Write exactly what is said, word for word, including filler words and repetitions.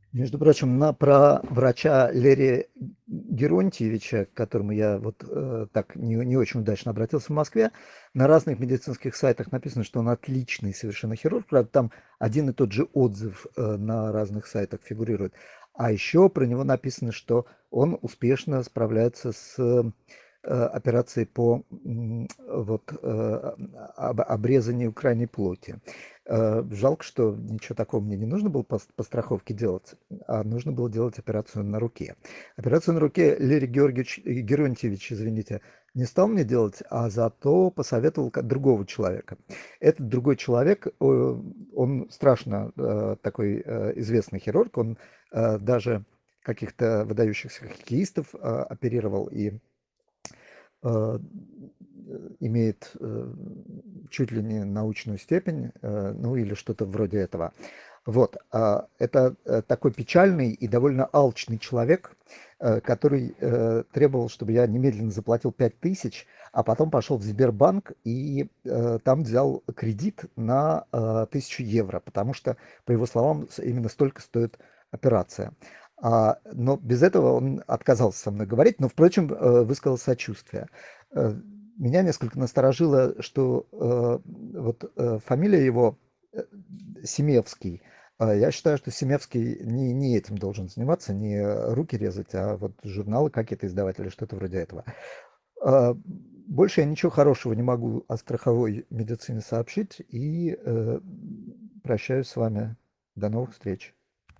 Между прочим, на про врача Лерия Геронтьевича, к которому я вот, э, так не не очень удачно обратился в Москве, на разных медицинских сайтах написано, что он отличный совершенно хирург. Правда, там один и тот же отзыв, э, на разных сайтах фигурирует. А еще про него написано, что он успешно справляется с, э, операцией по, м, вот, э, об обрезанию крайней плоти. Э, жалко, что ничего такого мне не нужно было по, по страховке делать, а нужно было делать операцию на руке. Операцию на руке Лерий Георгиевич, э, Геронтьевич, извините, не стал мне делать, а зато посоветовал как другого человека. Этот другой человек, э, он страшно э, такой э, известный хирург, он э, даже каких-то выдающихся хоккеистов э, оперировал и э, имеет э, чуть ли не научную степень, э, ну или что-то вроде этого. Вот, а, это э, такой печальный и довольно алчный человек, э, который э, требовал, чтобы я немедленно заплатил пять тысяч, а потом пошел в Сбербанк и э, там взял кредит на э, тысячу евро, потому что, по его словам, с- именно столько стоит операция. А, но без этого он отказался со мной говорить, но, впрочем, э, высказал сочувствие. Э, Меня несколько насторожило, что э, вот э, фамилия его э, Семевский. А я считаю, что Семевский не, не этим должен заниматься, не руки резать, а вот журналы какие-то издавать или что-то вроде этого. А, Больше я ничего хорошего не могу о страховой медицине сообщить и э, прощаюсь с вами. До новых встреч.